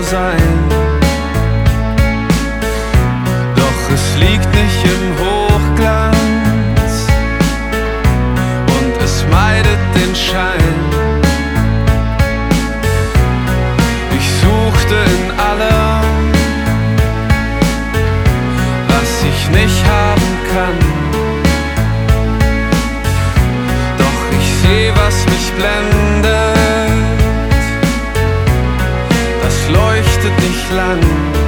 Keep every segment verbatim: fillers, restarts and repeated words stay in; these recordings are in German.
sein. Doch es liegt nicht im Hochglanz und es meidet den Schein. Ich suchte in allem, was ich nicht haben kann. Doch ich seh, was mich blendet, das leuchtet nicht lang.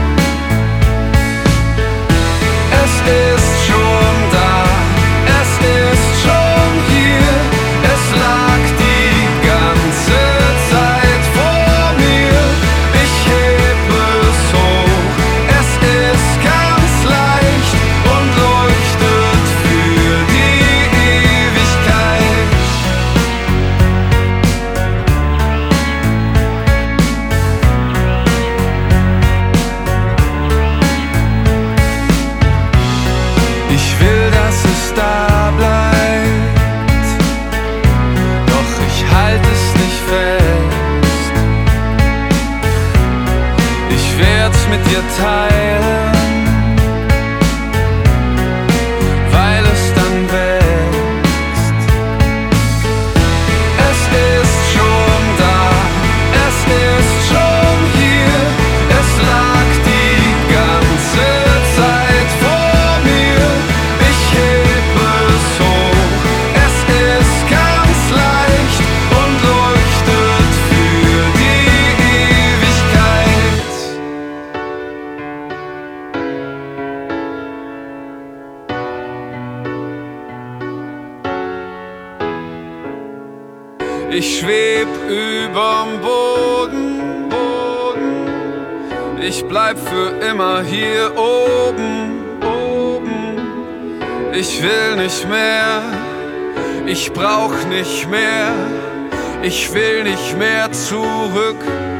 Es ist schon da, es ist schon hier, es lag die ganze Zeit vor mir. Ich heb es hoch, es ist ganz leicht und leuchtet für die Ewigkeit. Ich will, dass es da bleibt, doch ich halt es nicht fest. Ich werd's mit dir teilen, weil es dann wächst. Es ist schon da, es ist schon hier, es lag die ganze Zeit vor mir. Ich heb es hoch, es ist ganz leicht und leuchtet für die Ewigkeit. Ich schweb überm Boden, Boden. Ich bleib für immer hier oben, oben. Ich will nicht mehr, ich brauch nicht mehr, ich will nicht mehr zurück.